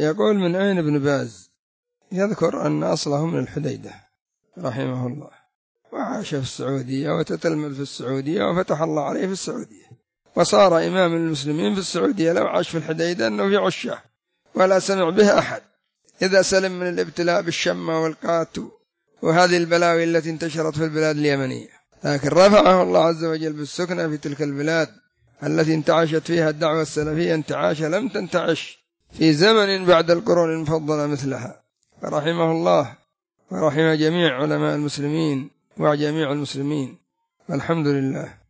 يقول من أين ابن باز؟ يذكر أن أصله من الحديدة رحمه الله، وعاش في السعودية وتتلمذ في السعودية وفتح الله عليه في السعودية، وصار إمام المسلمين في السعودية. لو عاش في الحديدة أنه في عشه ولا سمع به أحد، إذا سلم من الابتلاء بالشمة والقات وهذه البلاوي التي انتشرت في البلاد اليمنية، لكن رفعه الله عز وجل بالسكنة في تلك البلاد التي انتعشت فيها الدعوة السلفية انتعاش لم تنتعش في زمن بعد القرون المفضلة مثلها، فرحمه الله ورحم جميع علماء المسلمين وجميع المسلمين، والحمد لله.